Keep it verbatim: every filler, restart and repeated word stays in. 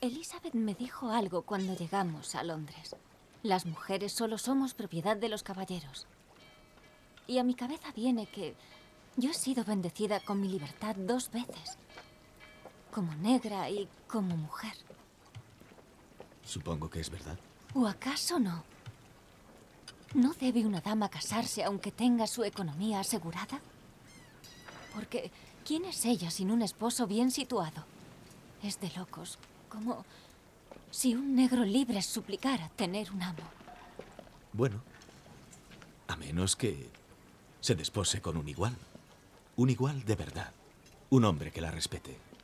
Elizabeth me dijo algo cuando llegamos a Londres. Las mujeres solo somos propiedad de los caballeros. Y a mi cabeza viene que yo he sido bendecida con mi libertad dos veces. Como negra y como mujer. Supongo que es verdad. ¿O acaso no? ¿No debe una dama casarse aunque tenga su economía asegurada? Porque, ¿quién es ella sin un esposo bien situado? Es de locos, como si un negro libre suplicara tener un amo. Bueno, a menos que se despose con un igual. Un igual de verdad. Un hombre que la respete.